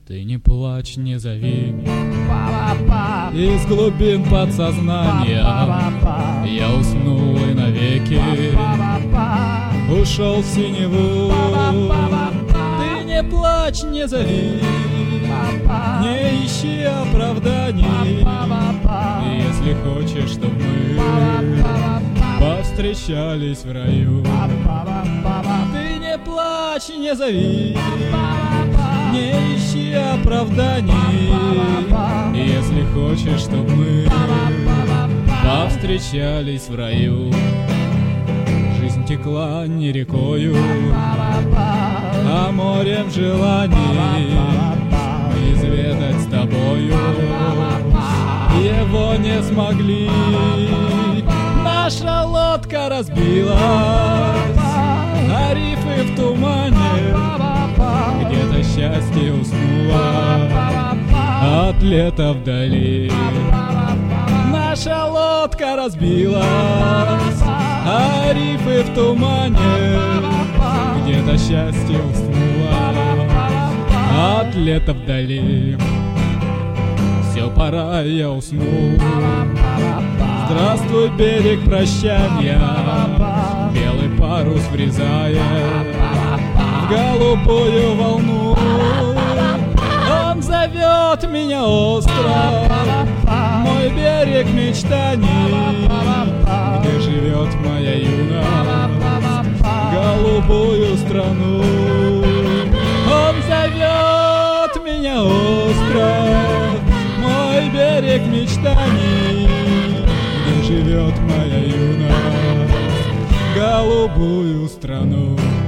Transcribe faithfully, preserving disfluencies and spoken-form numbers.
Ты не плачь, не зови. Из глубин подсознания я уснул и навеки ушел в синеву. Ты не плачь, не зови, не ищи оправданий. Если хочешь, чтоб мы повстречались в раю. Ты не плачь, не зови, не ищи оправданий. Если хочешь, чтоб мы повстречались в раю. Жизнь текла не рекою, а морем желаний изведать с тобою. Его не смогли. Наша лодка разбилась, а рифы в тумане. Где-то счастье уснуло от лета вдали. Наша лодка разбилась, а рифы в тумане. Где-то счастье уснуло от лета вдали. Все, пора, я уснул. Здравствуй, берег прощания, белый парус врезает в голубую волну. Он зовет меня остров, мой берег мечтаний, где живет моя юность, голубую страну. Он зовет меня остров, мой берег мечтаний, где живет моя юность, голубую страну.